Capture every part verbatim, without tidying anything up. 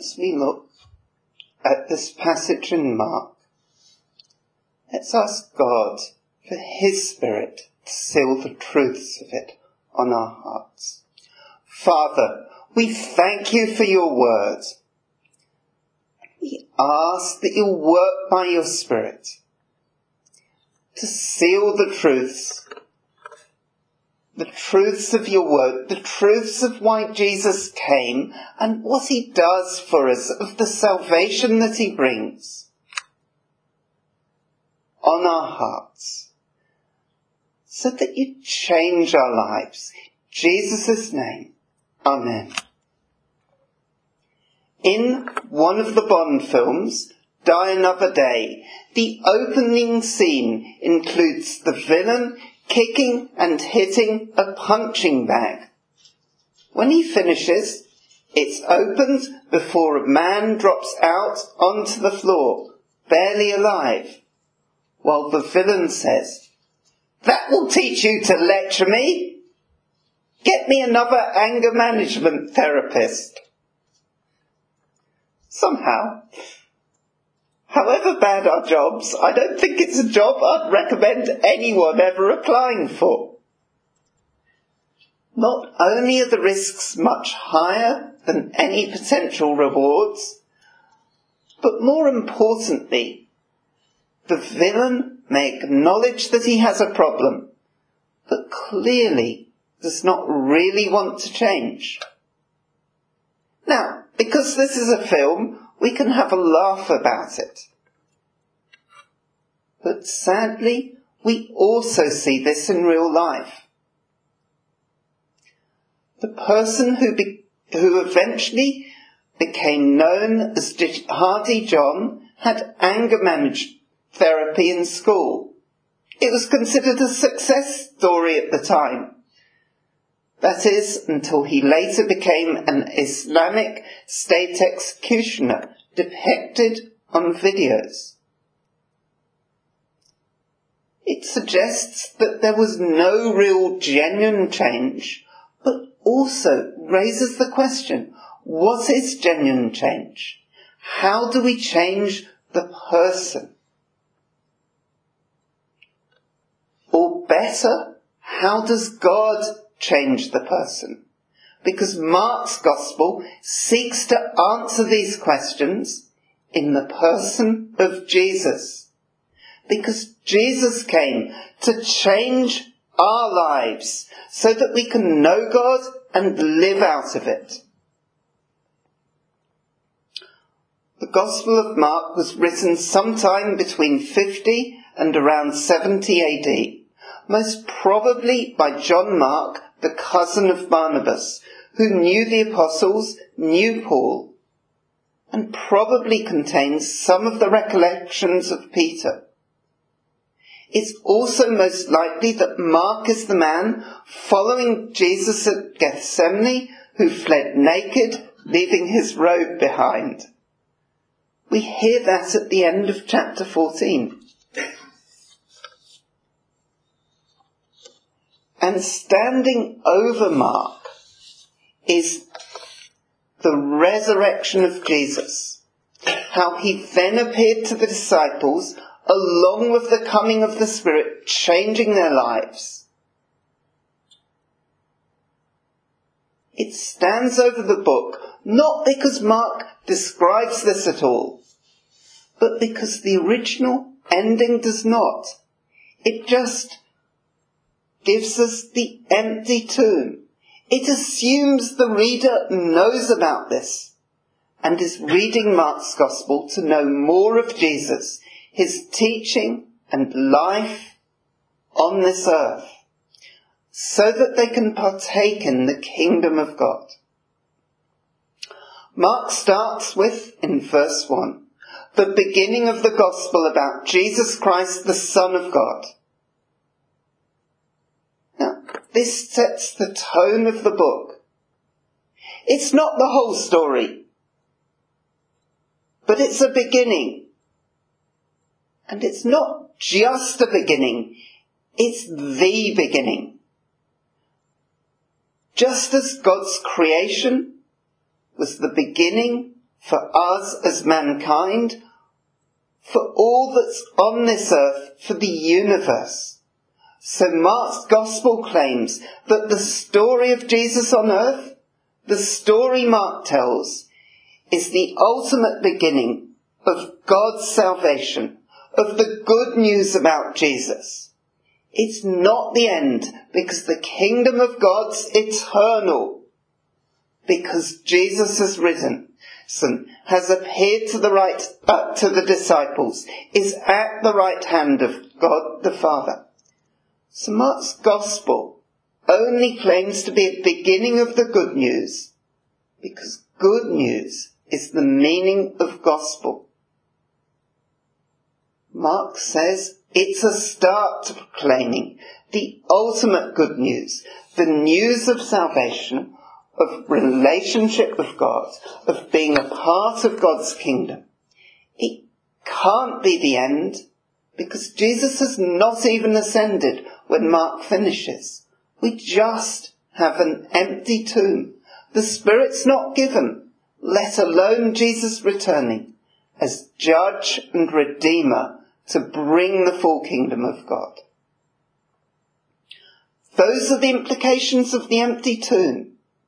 as we look at this passage in Mark, let's ask God for his Spirit to seal the truths of it on our hearts. Father, we thank you for your word. We ask that you'll work by your Spirit to seal the truths, the truths of your word, the truths of why Jesus came and what he does for us, of the salvation that he brings on our hearts, so that you change our lives. In Jesus' name, amen. In one of the Bond films, Die Another Day, the opening scene includes the villain kicking and hitting a punching bag. When he finishes, it's opened before a man drops out onto the floor, barely alive, while the villain says, "That will teach you to lecture me. Get me another anger management therapist." Somehow, however bad our jobs, I don't think it's a job I'd recommend anyone ever applying for. Not only are the risks much higher than any potential rewards, but more importantly, the villain may acknowledge that he has a problem, but clearly does not really want to change. Now, because this is a film, we can have a laugh about it. But sadly, we also see this in real life. The person who be- who eventually became known as Hardy John had anger management therapy in school. It was considered a success story at the time. That is, until he later became an Islamic State executioner depicted on videos. It suggests that there was no real genuine change, but also raises the question, what is genuine change? How do we change the person? Or better, how does God change the person? Because Mark's Gospel seeks to answer these questions in the person of Jesus. Because Jesus came to change our lives so that we can know God and live out of it. The Gospel of Mark was written sometime between fifty and around seventy A D, most probably by John Mark, the cousin of Barnabas, who knew the apostles, knew Paul, and probably contains some of the recollections of Peter. It's also most likely that Mark is the man following Jesus at Gethsemane who fled naked, leaving his robe behind. We hear that at the end of chapter fourteen. And standing over Mark is the resurrection of Jesus, how he then appeared to the disciples along with the coming of the Spirit, changing their lives. It stands over the book, not because Mark describes this at all, but because the original ending does not. It just gives us the empty tomb. It assumes the reader knows about this and is reading Mark's Gospel to know more of Jesus, his teaching and life on this earth, so that they can partake in the kingdom of God. Mark starts with, in verse one, the beginning of the Gospel about Jesus Christ, the Son of God. Now, this sets the tone of the book. It's not the whole story, but it's a beginning. And it's not just a beginning, it's the beginning. Just as God's creation was the beginning for us as mankind, for all that's on this earth, for the universe. So Mark's gospel claims that the story of Jesus on earth, the story Mark tells, is the ultimate beginning of God's salvation, of the good news about Jesus. It's not the end, because the kingdom of God's eternal, because Jesus has risen, has appeared to the right, uh, to the disciples, is at the right hand of God the Father. So Mark's gospel only claims to be a beginning of the good news, because good news is the meaning of gospel. Mark says it's a start to proclaiming the ultimate good news, the news of salvation, of relationship with God, of being a part of God's kingdom. It can't be the end, because Jesus has not even ascended when Mark finishes. We just have an empty tomb. The Spirit's not given, let alone Jesus returning as judge and redeemer to bring the full kingdom of God. Those are the implications of the empty tomb.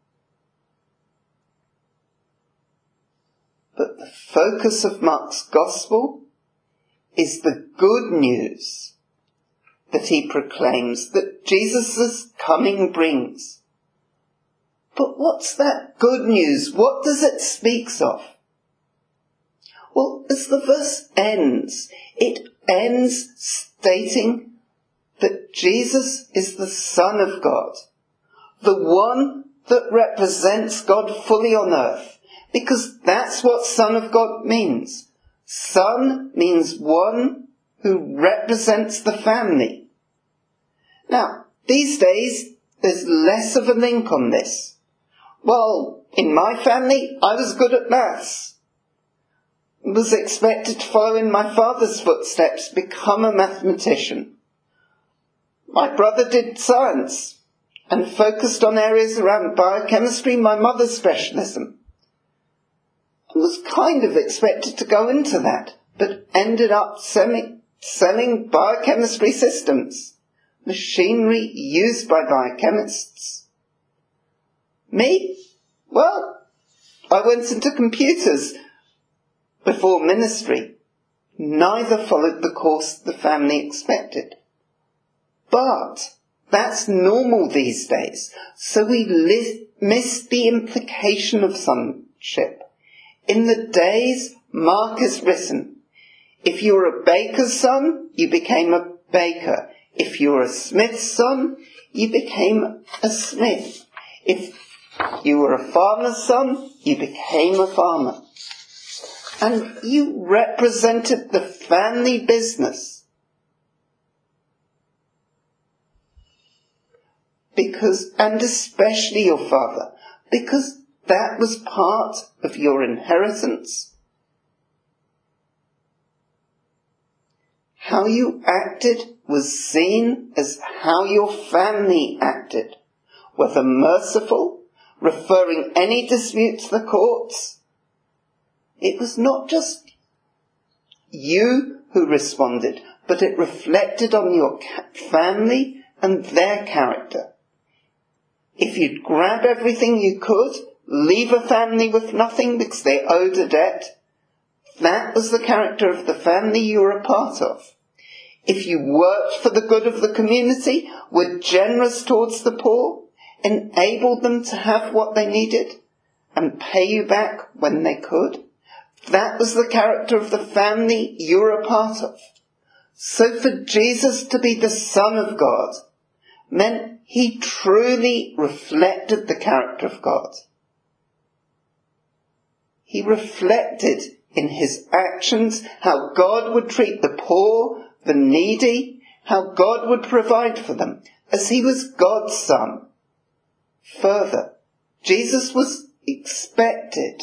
But the focus of Mark's gospel is the good news that he proclaims, that Jesus' coming brings. But what's that good news? What does it speak of? Well, as the verse ends, it ends stating that Jesus is the Son of God, the one that represents God fully on earth, because that's what Son of God means. Son means one who represents the family. Now, these days, there's less of a link on this. Well, in my family, I was good at maths. Was expected to follow in my father's footsteps, become a mathematician. My brother did science and focused on areas around biochemistry, my mother's specialism. I was kind of expected to go into that, but ended up selling, selling biochemistry systems, machinery used by biochemists. Me? Well, I went into computers before ministry. Neither followed the course the family expected. But that's normal these days, so we li- miss the implication of sonship. In the days Mark is written, if you were a baker's son, you became a baker. If you were a smith's son, you became a smith. If you were a farmer's son, you became a farmer. And you represented the family business. Because, and especially your father, because that was part of your inheritance. How you acted was seen as how your family acted, whether merciful, referring any dispute to the courts. It was not just you who responded, but it reflected on your family and their character. If you'd grab everything you could, leave a family with nothing because they owed a debt, that was the character of the family you were a part of. If you worked for the good of the community, were generous towards the poor, enabled them to have what they needed, and pay you back when they could, that was the character of the family you were a part of. So for Jesus to be the Son of God meant he truly reflected the character of God. He reflected in his actions how God would treat the poor, the needy, how God would provide for them, as he was God's Son. Further, Jesus was expected.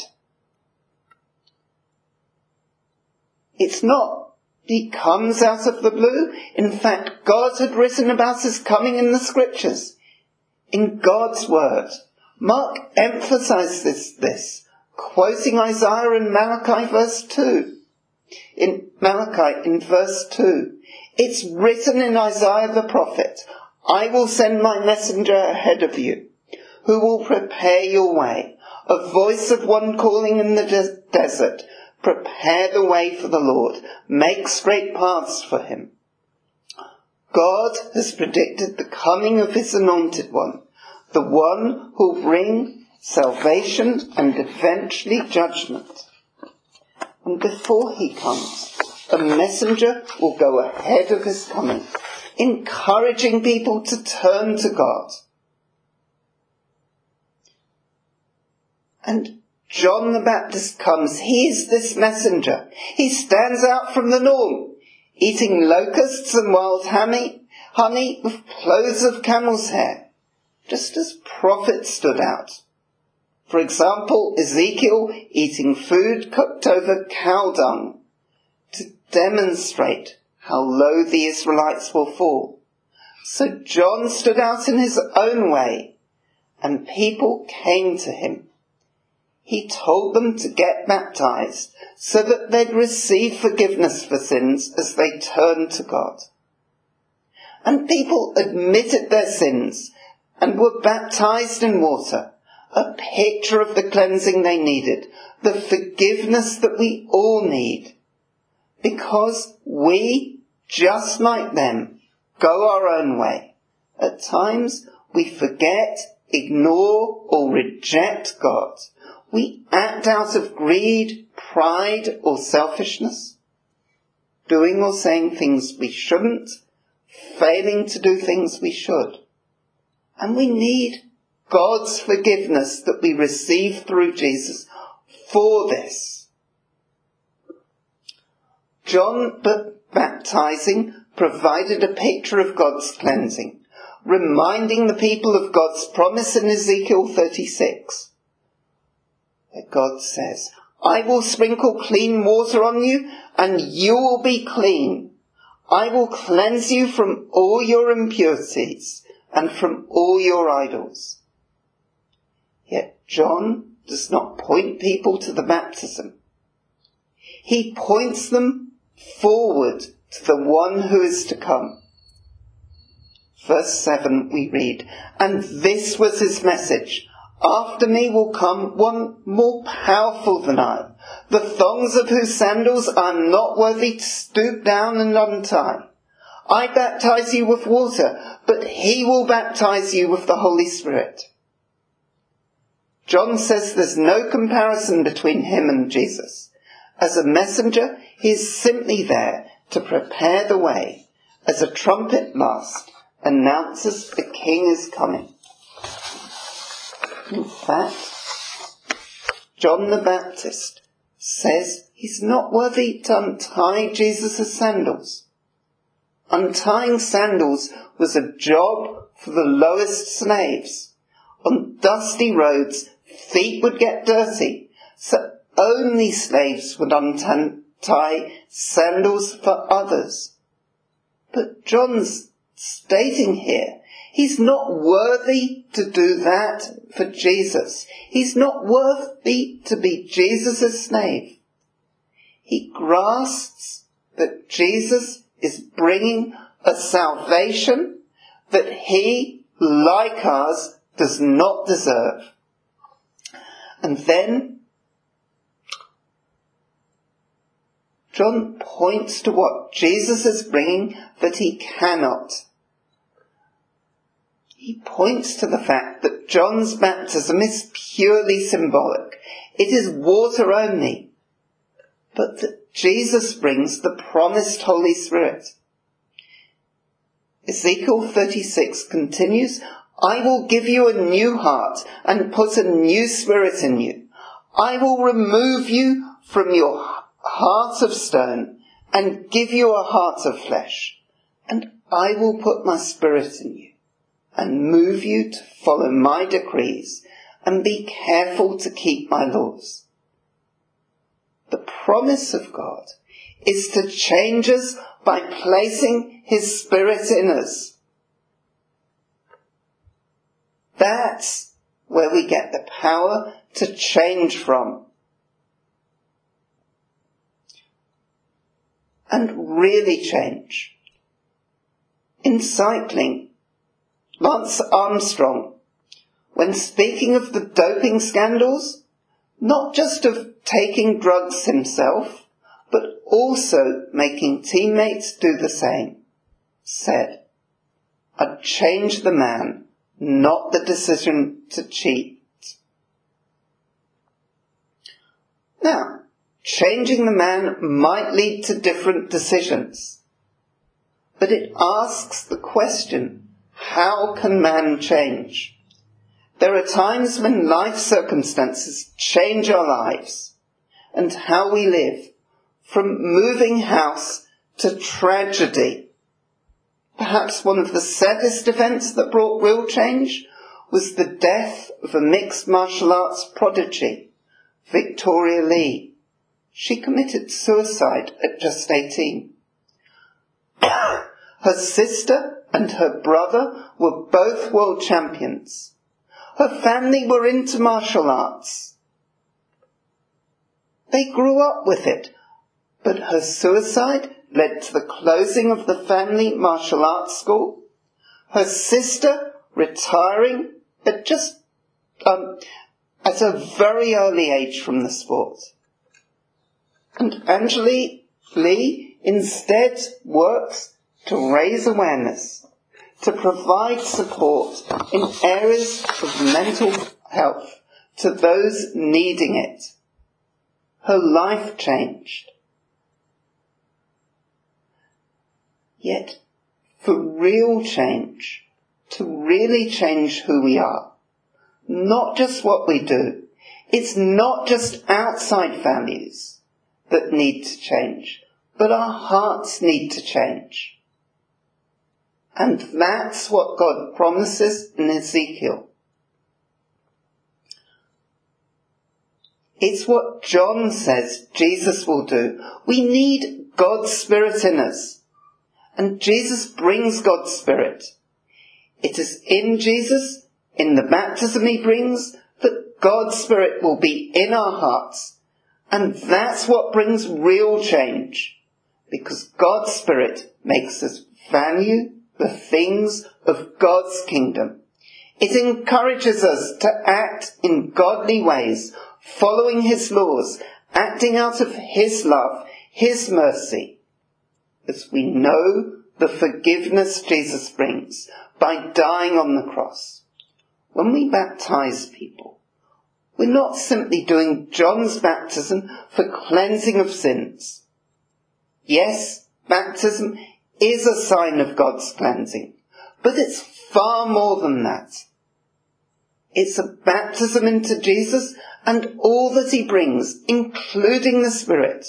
It's not he comes out of the blue. In fact, God had written about his coming in the scriptures, in God's word. Mark emphasizes this. quoting Isaiah in Malachi verse two. In Malachi in verse two, it's written in Isaiah the prophet, I will send my messenger ahead of you, who will prepare your way, a voice of one calling in the de- desert, prepare the way for the Lord, make straight paths for him. God has predicted the coming of his anointed one, the one who will bring salvation and eventually judgment. And before he comes, a messenger will go ahead of his coming, encouraging people to turn to God. And John the Baptist comes. He is this messenger. He stands out from the norm, eating locusts and wild honey, honey with clothes of camel's hair, just as prophets stood out. For example, Ezekiel eating food cooked over cow dung to demonstrate how low the Israelites will fall. So John stood out in his own way, and people came to him. He told them to get baptized so that they'd receive forgiveness for sins as they turned to God. And people admitted their sins and were baptized in water, a picture of the cleansing they needed, the forgiveness that we all need, because we, just like them, go our own way. At times we forget, ignore, or reject God. We act out of greed, pride, or selfishness, doing or saying things we shouldn't, failing to do things we should. And we need God's forgiveness that we receive through Jesus for this. John baptizing provided a picture of God's cleansing, reminding the people of God's promise in Ezekiel thirty-six. Where God says, I will sprinkle clean water on you, and you will be clean. I will cleanse you from all your impurities and from all your idols. Yet John does not point people to the baptism. He points them forward to the one who is to come. Verse seven we read, and this was his message. After me will come one more powerful than I, the thongs of whose sandals I am not worthy to stoop down and untie. I baptize you with water, but he will baptize you with the Holy Spirit. John says there's no comparison between him and Jesus. As a messenger, he is simply there to prepare the way, as a trumpet blast announces the King is coming. In fact, John the Baptist says he's not worthy to untie Jesus' sandals. Untying sandals was a job for the lowest slaves. On dusty roads, feet would get dirty, so only slaves would untie sandals for others. But John's stating here, he's not worthy to do that for Jesus. He's not worthy to be Jesus' slave. He grasps that Jesus is bringing a salvation that he, like us, does not deserve. And then John points to what Jesus is bringing that he cannot. He points to the fact that John's baptism is purely symbolic. It is water only. But that Jesus brings the promised Holy Spirit. Ezekiel thirty-six continues, I will give you a new heart and put a new spirit in you. I will remove you from your heart of stone and give you a heart of flesh. And I will put my spirit in you and move you to follow my decrees and be careful to keep my laws. The promise of God is to change us by placing his Spirit in us. That's where we get the power to change from. And really change. In cycling, Lance Armstrong, when speaking of the doping scandals, not just of taking drugs himself, but also making teammates do the same, said, "I'd change the man, not the decision to cheat." Now, changing the man might lead to different decisions, but it asks the question, how can man change? There are times when life circumstances change our lives and how we live, from moving house to tragedy. Perhaps one of the saddest events that brought real change was the death of a mixed martial arts prodigy, Victoria Lee. She committed suicide at just eighteen. Her sister and her brother were both world champions. Her family were into martial arts. They grew up with it, but her suicide led to the closing of the family martial arts school, her sister retiring at just um, at a very early age from the sport. And Angelique Lee instead works to raise awareness, to provide support in areas of mental health to those needing it. Her life changed. Yet, for real change, to really change who we are, not just what we do, it's not just outside values that need to change, but our hearts need to change. And that's what God promises in Ezekiel. It's what John says Jesus will do. We need God's Spirit in us. And Jesus brings God's Spirit. It is in Jesus, in the baptism he brings, that God's Spirit will be in our hearts. And that's what brings real change. Because God's Spirit makes us value the things of God's kingdom. It encourages us to act in godly ways, following his laws, acting out of his love, his mercy, as we know the forgiveness Jesus brings by dying on the cross. When we baptize people, we're not simply doing John's baptism for cleansing of sins. Yes, baptism is a sign of God's cleansing, but it's far more than that. It's a baptism into Jesus and all that he brings, including the Spirit.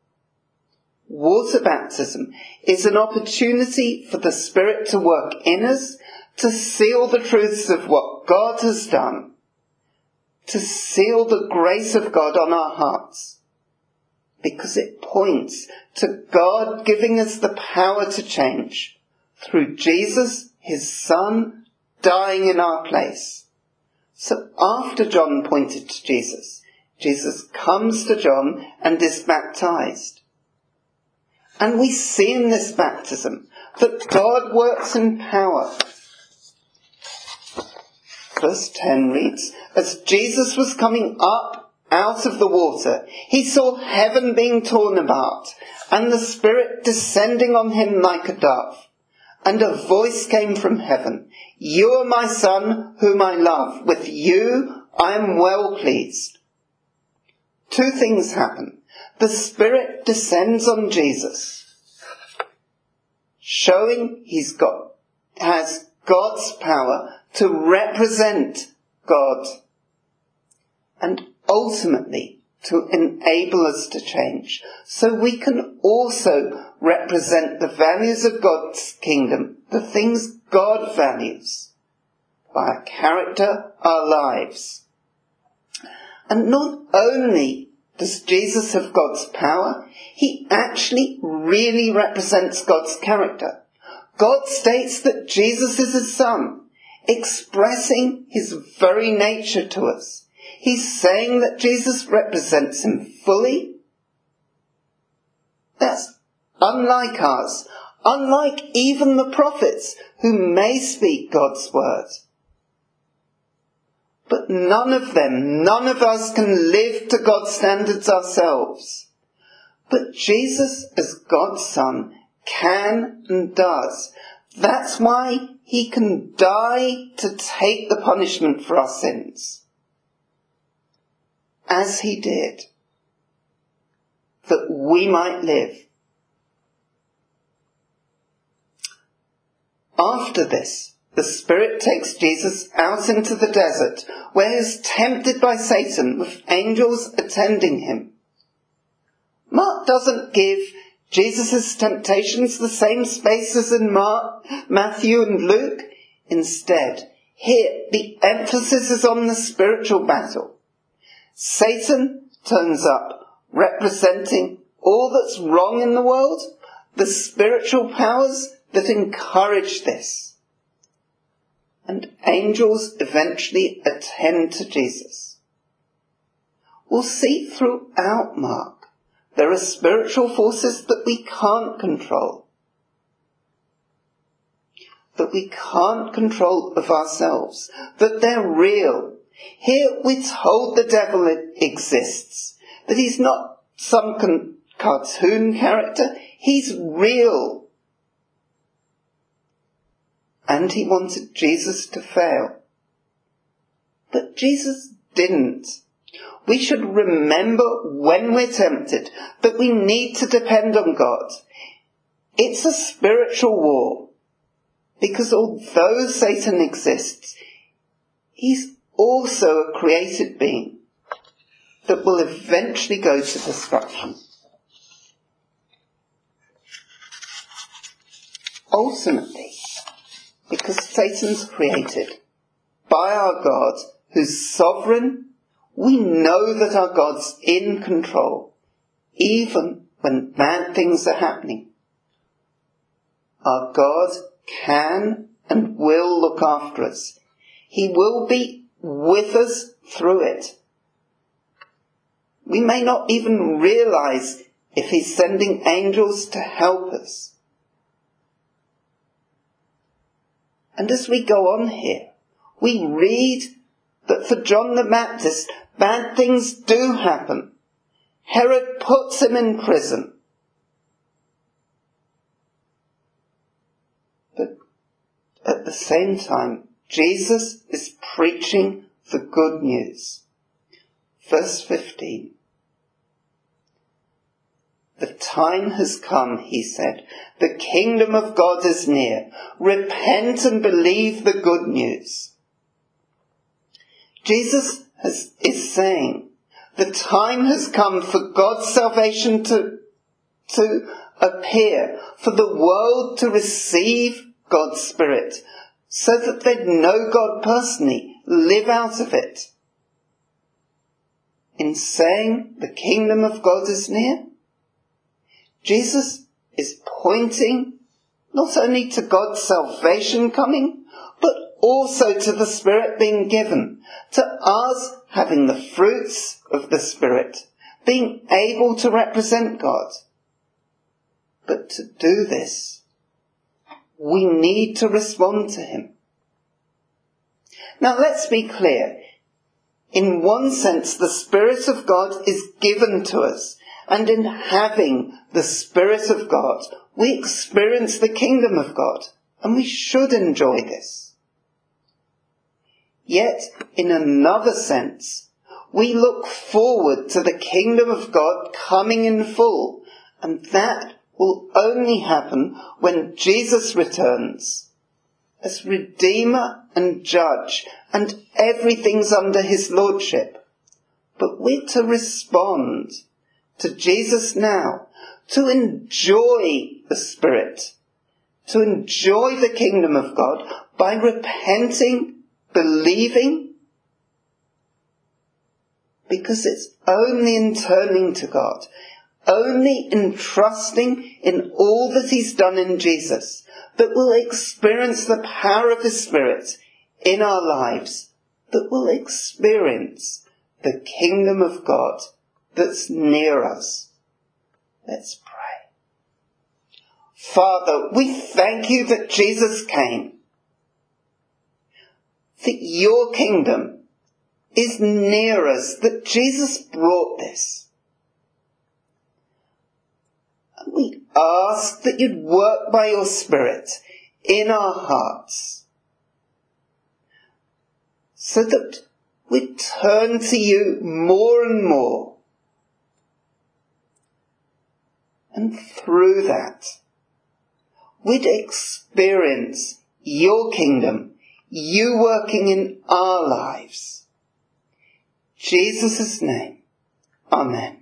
Water baptism is an opportunity for the Spirit to work in us, to seal the truths of what God has done, to seal the grace of God on our hearts, because it points to God giving us the power to change through Jesus, his Son, dying in our place. So after John pointed to Jesus, Jesus comes to John and is baptized. And we see in this baptism that God works in power. Verse ten reads, "As Jesus was coming up out of the water, he saw heaven being torn apart, and the Spirit descending on him like a dove. And a voice came from heaven, 'You are my Son, whom I love. With you I am well pleased.'" Two things happen. The Spirit descends on Jesus, showing he's got, has God's power to represent God, and ultimately to enable us to change, so we can also represent the values of God's kingdom, the things God values, by our character, our lives. And not only does Jesus have God's power, he actually really represents God's character. God states that Jesus is his Son, expressing his very nature to us. He's saying that Jesus represents him fully. That's unlike us, unlike even the prophets who may speak God's word. But none of them, none of us can live to God's standards ourselves. But Jesus, as God's Son, can and does. That's why he can die to take the punishment for our sins, as he did, that we might live. After this, the Spirit takes Jesus out into the desert, where he is tempted by Satan with angels attending him. Mark doesn't give Jesus' temptations the same space as in Mark, Matthew and Luke. Instead, here the emphasis is on the spiritual battle. Satan turns up representing all that's wrong in the world, the spiritual powers that encourage this. And angels eventually attend to Jesus. We'll see throughout Mark, there are spiritual forces that we can't control, that we can't control of ourselves, that they're real. Here we're told the devil exists, that he's not some con- cartoon character, he's real. And he wanted Jesus to fail. But Jesus didn't. We should remember when we're tempted that we need to depend on God. It's a spiritual war, because although Satan exists, he's also a created being that will eventually go to destruction. Ultimately, because Satan's created by our God, who's sovereign, we know that our God's in control, even when bad things are happening. Our God can and will look after us. He will be with us through it. We may not even realize if he's sending angels to help us. And as we go on here, we read that for John the Baptist, bad things do happen. Herod puts him in prison. But at the same time, Jesus is preaching the good news. Verse fifteen. The time has come, he said. The kingdom of God is near. Repent and believe the good news. Jesus has, is saying the time has come for God's salvation to, to appear, for the world to receive God's Spirit, so that they'd know God personally, live out of it. In saying the kingdom of God is near, Jesus is pointing not only to God's salvation coming, but also to the Spirit being given, to us having the fruits of the Spirit, being able to represent God. But to do this, we need to respond to him. Now let's be clear. In one sense, the Spirit of God is given to us, and in having the Spirit of God, we experience the kingdom of God, and we should enjoy this. Yet, in another sense, we look forward to the kingdom of God coming in full, and that will only happen when Jesus returns as Redeemer and Judge, and everything's under his lordship. But we're to respond to Jesus now, to enjoy the Spirit, to enjoy the kingdom of God by repenting, believing, because it's only in turning to God, only in trusting in all that he's done in Jesus, that we'll experience the power of his Spirit in our lives, that we'll experience the kingdom of God that's near us. Let's pray. Father, we thank you that Jesus came, that your kingdom is near us, that Jesus brought this. And we ask that you'd work by your Spirit in our hearts, so that we turn to you more and more. And through that, we'd experience your kingdom, you working in our lives. In Jesus' name, amen.